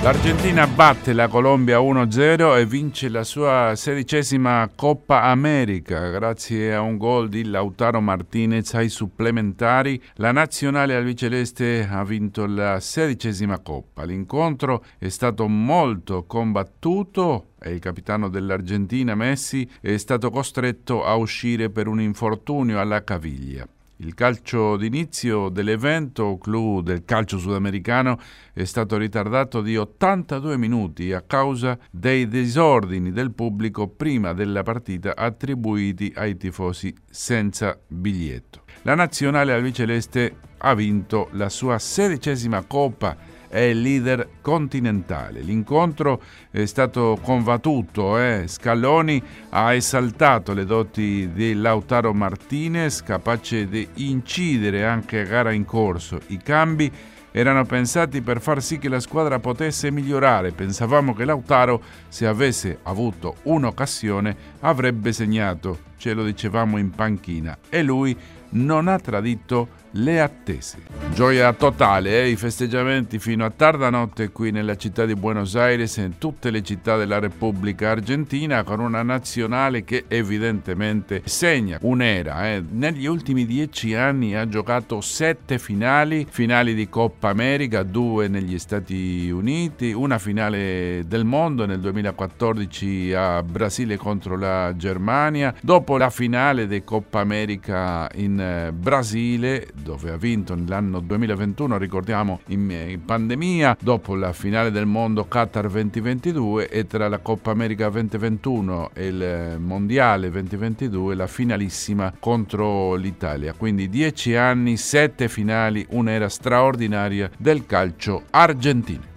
L'Argentina batte la Colombia 1-0 e vince la sua 16ª Coppa America. Grazie a un gol di Lautaro Martinez ai supplementari, la nazionale albiceleste ha vinto la 16ª Coppa. L'incontro è stato molto combattuto e il capitano dell'Argentina, Messi, è stato costretto a uscire per un infortunio alla caviglia. Il calcio d'inizio dell'evento, clou del calcio sudamericano, è stato ritardato di 82 minuti a causa dei disordini del pubblico prima della partita attribuiti ai tifosi senza biglietto. La nazionale albiceleste ha vinto la sua 16ª Coppa, è il leader continentale. L'incontro è stato combattuto. Scaloni ha esaltato le doti di Lautaro Martinez, capace di incidere anche a gara in corso. I cambi erano pensati per far sì che la squadra potesse migliorare. Pensavamo che Lautaro, se avesse avuto un'occasione, avrebbe segnato. Ce lo dicevamo in panchina. E lui non ha tradito le attese. Gioia totale, i festeggiamenti fino a tarda notte qui nella città di Buenos Aires e in tutte le città della Repubblica Argentina, con una nazionale che evidentemente segna un'era. Negli ultimi 10 anni ha giocato 7 finali di Coppa America, 2 negli Stati Uniti, una finale del mondo nel 2014 a Brasile contro la Germania, dopo la finale di Coppa America in Brasile, dove ha vinto nell'anno 2021, ricordiamo, in pandemia, dopo la finale del mondo Qatar 2022 e tra la Coppa America 2021 e il Mondiale 2022 la finalissima contro l'Italia. Quindi 10 anni, 7 finali, un'era straordinaria del calcio argentino.